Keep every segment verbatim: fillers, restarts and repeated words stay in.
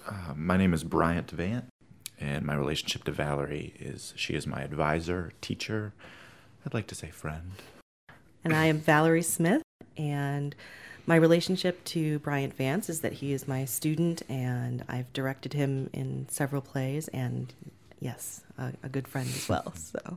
Uh, my name is Bryant Vant, and my relationship to Valerie is she is my advisor, teacher, I'd like to say friend. And I am Valerie Smith, and my relationship to Bryant Vance is that he is my student, and I've directed him in several plays, and yes, a, a good friend as well. So,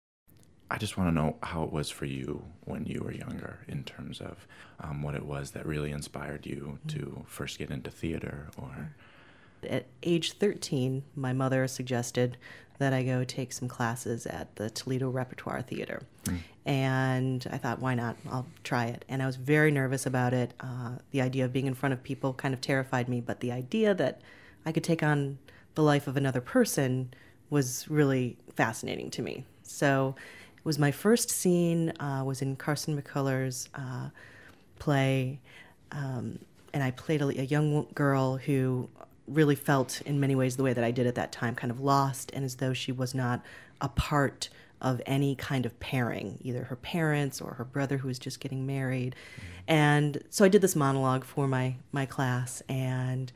I just want to know how it was for you when you were younger, in terms of um, what it was that really inspired you to first get into theater. Or at age thirteen, my mother suggested that I go take some classes at the Toledo Repertoire Theater. Mm. And I thought, why not? I'll try it. And I was very nervous about it. Uh, the idea of being in front of people kind of terrified me, but the idea that I could take on the life of another person was really fascinating to me. So it was my first scene, uh, was in Carson McCullers' uh, play, um, and I played a, a young girl who really felt in many ways the way that I did at that time, kind of lost and as though she was not a part of any kind of pairing, either her parents or her brother who was just getting married. Mm-hmm. And so I did this monologue for my, my class, and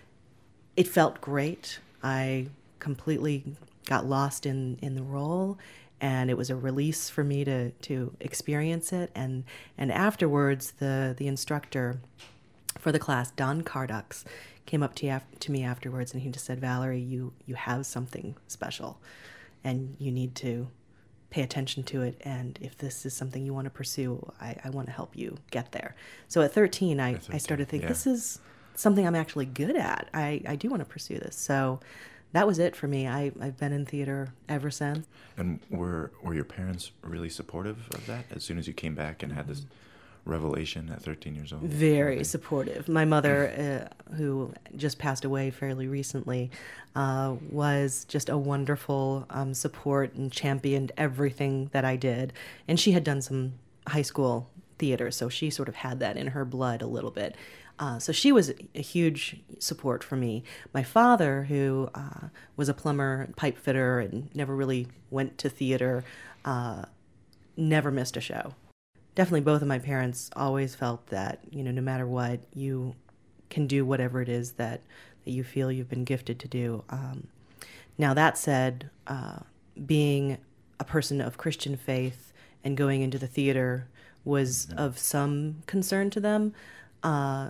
it felt great. I completely got lost in, in the role, and it was a release for me to, to experience it. And, and afterwards, the, the instructor for the class, Don Cardux, came up to, you, to me afterwards, and he just said, Valerie, you, you have something special, and you need to pay attention to it, and if this is something you want to pursue, I, I want to help you get there. So at thirteen, I, thirteen, I started to think, yeah. This is something I'm actually good at. I, I do want to pursue this. So that was it for me. I, I've been in theater ever since. And were were your parents really supportive of that as soon as you came back and had this revelation at thirteen years old? Very okay. supportive. My mother, uh, who just passed away fairly recently, uh, was just a wonderful um, support and championed everything that I did. And she had done some high school theater, so she sort of had that in her blood a little bit. Uh, so she was a huge support for me. My father, who uh, was a plumber, pipe fitter, and never really went to theater, uh, never missed a show. Definitely both of my parents always felt that, you know, no matter what, you can do whatever it is that, that you feel you've been gifted to do. Um, now, that said, uh, being a person of Christian faith and going into the theater was mm-hmm. of some concern to them. Uh,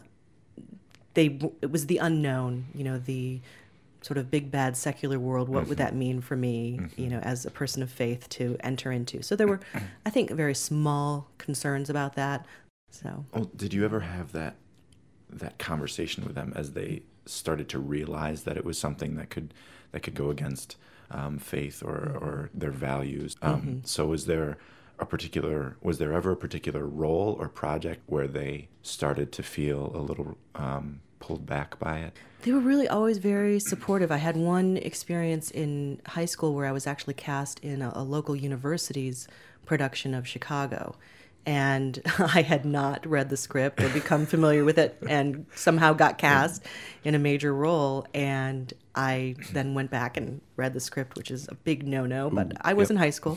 they it was the unknown, you know, the sort of big, bad secular world. What mm-hmm. would that mean for me, mm-hmm. you know, as a person of faith to enter into? So there were, I think, very small concerns about that. So, oh, did you ever have that that conversation with them as they started to realize that it was something that could that could go against um, faith or, mm-hmm. or their values? Um, mm-hmm. So was there a particular, was there ever a particular role or project where they started to feel a little um, pulled back by it? They were really always very supportive. I had one experience in high school where I was actually cast in a, a local university's production of Chicago. And I had not read the script or become familiar with it, and somehow got cast in a major role. And I then went back and read the script, which is a big no-no, but Ooh, I was yep. in high school.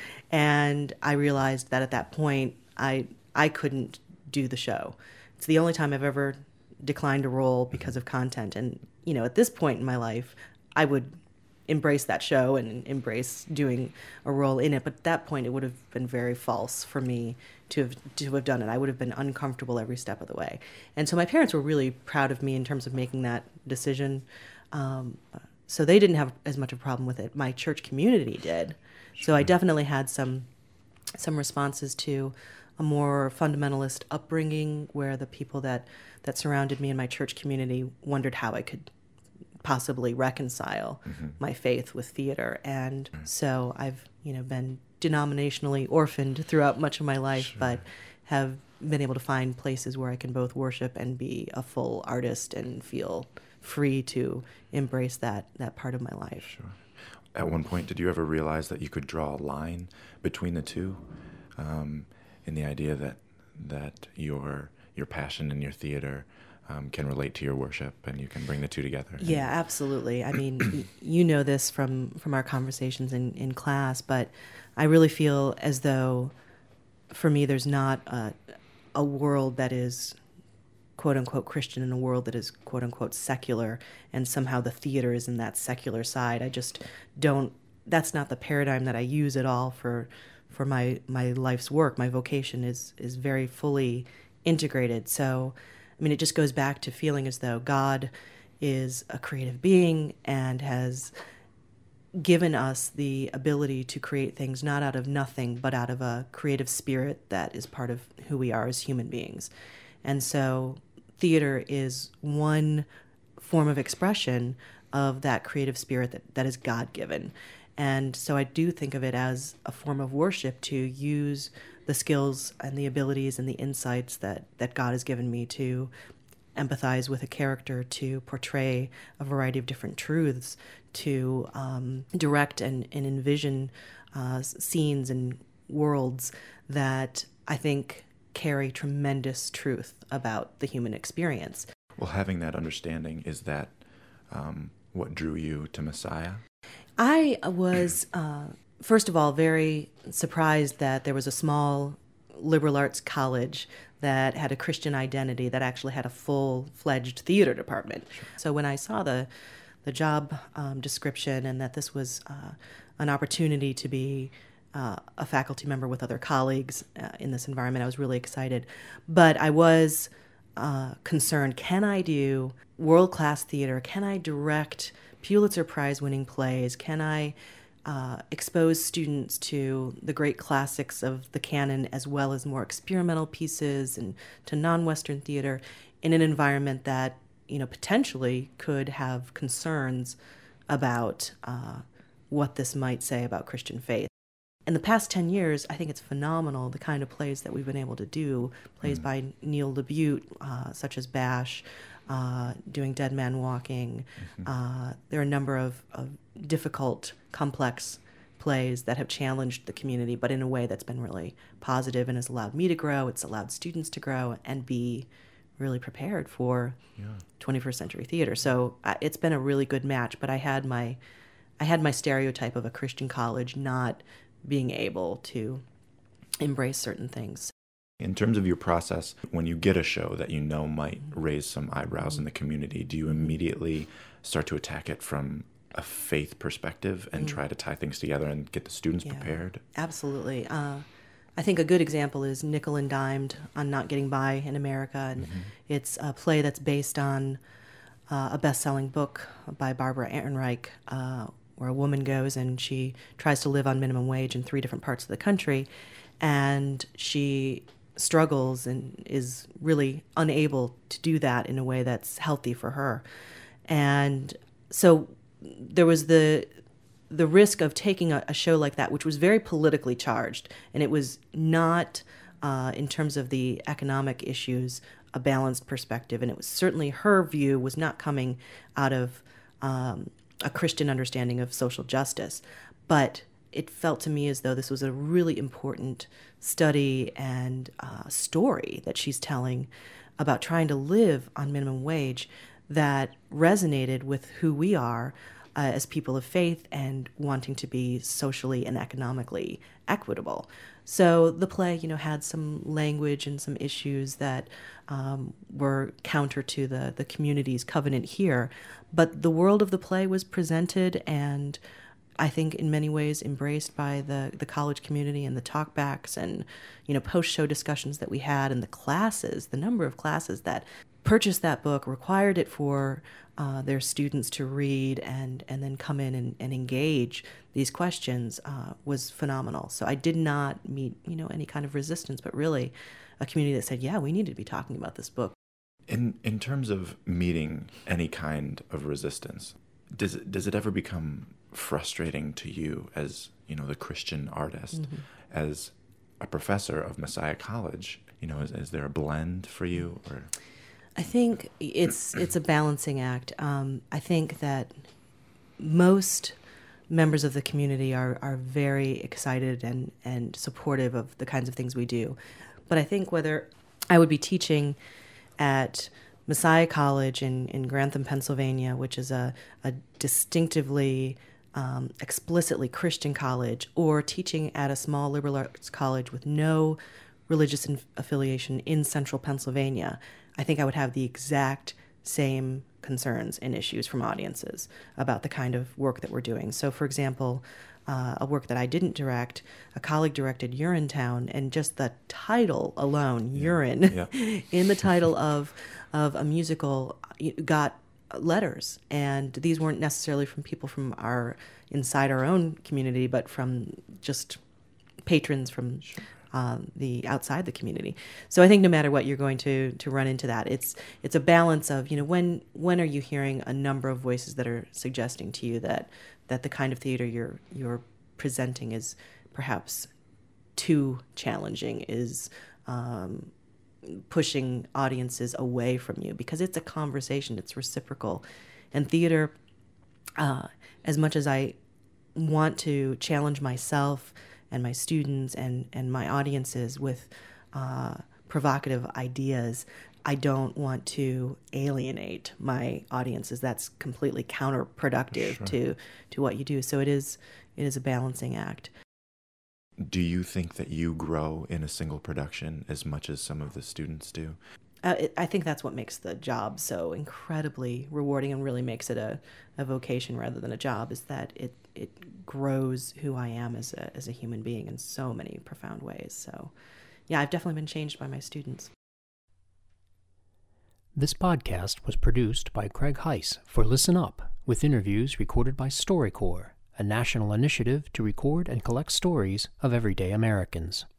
And I realized that at that point, I I couldn't do the show. It's the only time I've ever declined a role because of content. And, you know, at this point in my life, I would embrace that show and embrace doing a role in it. But at that point, it would have been very false for me to have, to have done it. I would have been uncomfortable every step of the way. And so my parents were really proud of me in terms of making that decision. Um, so they didn't have as much of a problem with it. My church community did. Sure. So I definitely had some some responses to a more fundamentalist upbringing where the people that, that surrounded me in my church community wondered how I could possibly reconcile mm-hmm. my faith with theater. And mm-hmm. so I've, you know, been denominationally orphaned throughout much of my life, sure. but have been able to find places where I can both worship and be a full artist and feel free to embrace that, that part of my life. Sure. At one point, did you ever realize that you could draw a line between the two, um, in the idea that that your your passion and your theater um, can relate to your worship and you can bring the two together? Yeah, absolutely. I mean, you know this from, from our conversations in, in class, but I really feel as though, for me, there's not a, a world that is quote unquote Christian in a world that is quote unquote secular, and somehow the theater is in that secular side. I just don't, that's not the paradigm that I use at all for for my my life's work. My vocation is is very fully integrated. So, I mean, it just goes back to feeling as though God is a creative being and has given us the ability to create things not out of nothing, but out of a creative spirit that is part of who we are as human beings. And so theater is one form of expression of that creative spirit that, that is God-given. And so I do think of it as a form of worship to use the skills and the abilities and the insights that, that God has given me to empathize with a character, to portray a variety of different truths, to um, direct and, and envision uh, scenes and worlds that I think carry tremendous truth about the human experience. Well, having that understanding, is that um, what drew you to Messiah? I was, uh, first of all, very surprised that there was a small liberal arts college that had a Christian identity that actually had a full-fledged theater department. So when I saw the the job um, description and that this was uh, an opportunity to be uh, a faculty member with other colleagues uh, in this environment, I was really excited. But I was uh, concerned, can I do world-class theater? Can I direct Pulitzer Prize-winning plays? Can I uh, expose students to the great classics of the canon as well as more experimental pieces and to non-Western theater in an environment that, you know, potentially could have concerns about uh, what this might say about Christian faith? In the past ten years, I think it's phenomenal the kind of plays that we've been able to do, plays mm. by Neil LaBute, uh, such as Bash, uh, doing Dead Man Walking. Mm-hmm. Uh, there are a number of, of difficult, complex plays that have challenged the community, but in a way that's been really positive and has allowed me to grow. It's allowed students to grow and be really prepared for yeah. twenty-first century theater. So uh, it's been a really good match, but I had my I had my stereotype of a Christian college not being able to embrace certain things. In terms of your process, when you get a show that you know might raise some eyebrows mm-hmm. in the community, do you immediately start to attack it from a faith perspective and mm-hmm. try to tie things together and get the students yeah, prepared? Absolutely. Uh, I think a good example is Nickel and Dimed on Not Getting By in America. And mm-hmm. it's a play that's based on uh, a best-selling book by Barbara Ehrenreich, uh, where a woman goes and she tries to live on minimum wage in three different parts of the country. And she struggles and is really unable to do that in a way that's healthy for her. And so there was the the risk of taking a, a show like that, which was very politically charged, and it was not, uh, in terms of the economic issues, a balanced perspective. And it was certainly, her view was not coming out of um, a Christian understanding of social justice. But it felt to me as though this was a really important study and uh, story that she's telling about trying to live on minimum wage that resonated with who we are Uh, as people of faith and wanting to be socially and economically equitable. So the play, you know, had some language and some issues that um, were counter to the, the community's covenant here. But the world of the play was presented and I think in many ways embraced by the, the college community and the talkbacks and, you know, post-show discussions that we had and the classes, the number of classes that purchased that book, required it for uh, their students to read and, and then come in and, and engage these questions uh, was phenomenal. So I did not meet, you know, any kind of resistance, but really a community that said, yeah, we need to be talking about this book. In in terms of meeting any kind of resistance, does it, does it ever become frustrating to you as, you know, the Christian artist, mm-hmm. as a professor of Messiah College? You know, is, is there a blend for you, or? I think it's it's a balancing act. Um, I think that most members of the community are, are very excited and, and supportive of the kinds of things we do. But I think whether I would be teaching at Messiah College in, in Grantham, Pennsylvania, which is a, a distinctively, um, explicitly Christian college, or teaching at a small liberal arts college with no religious affiliation in central Pennsylvania, I think I would have the exact same concerns and issues from audiences about the kind of work that we're doing. So, for example, uh, a work that I didn't direct, a colleague directed Urinetown, and just the title alone, yeah. Urine, yeah. in the title of of a musical got letters. And these weren't necessarily from people from our inside our own community, but from just patrons from sure. um, the outside the community. So I think no matter what, you're going to to run into that. It's it's a balance of, you know, when when are you hearing a number of voices that are suggesting to you that that the kind of theater you're you're presenting is perhaps too challenging, is um, pushing audiences away from you, because it's a conversation, it's reciprocal. And theater, uh, as much as I want to challenge myself and my students and, and my audiences with uh, provocative ideas, I don't want to alienate my audiences. That's completely counterproductive sure. to to what you do. So it is it is a balancing act. Do you think that you grow in a single production as much as some of the students do? Uh, it, I think that's what makes the job so incredibly rewarding and really makes it a, a vocation rather than a job, is that it it grows who I am as a as a human being in so many profound ways. So, yeah, I've definitely been changed by my students. This podcast was produced by Craig Heiss for Listen Up, with interviews recorded by StoryCorps, a national initiative to record and collect stories of everyday Americans.